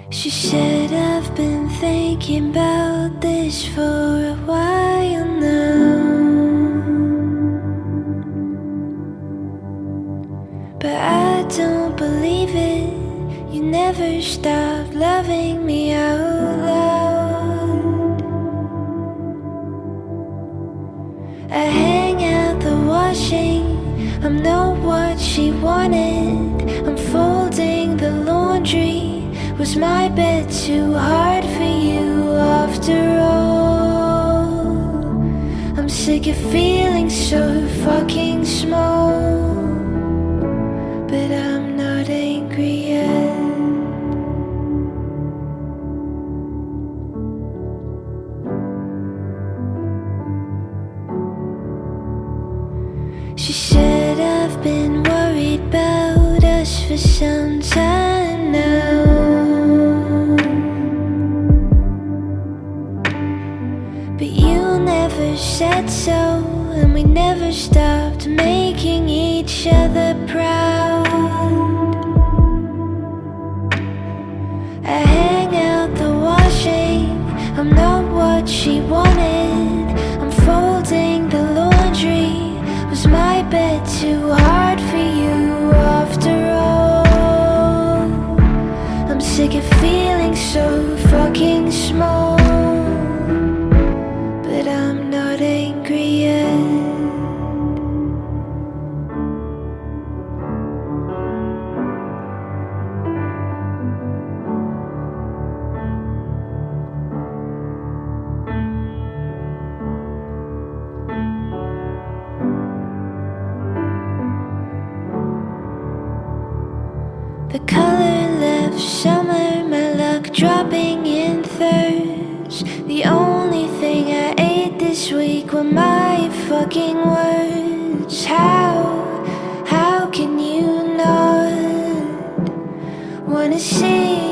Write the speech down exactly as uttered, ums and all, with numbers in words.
She said I've been thinking about this for a while now, but I don't believe it. You never stopped loving me out loud. I hang out the washing, I'm not what she wanted. I'm folding the laundry. Was my bed too hard for you after all? I'm sick of feeling so fucking small, but I'm not angry yet. She said I've been worried about us for some time now, but you never said so, and we never stopped making each other proud. I hang out the washing, I'm not what she wanted. I'm folding the laundry. Was my bed too hard for you after all? I'm sick of feeling so fucking small, but I'm not angry yet. The color left summer, my luck dropping in thirds. The only thing I ate this week were my fucking words. How, how can you not wanna see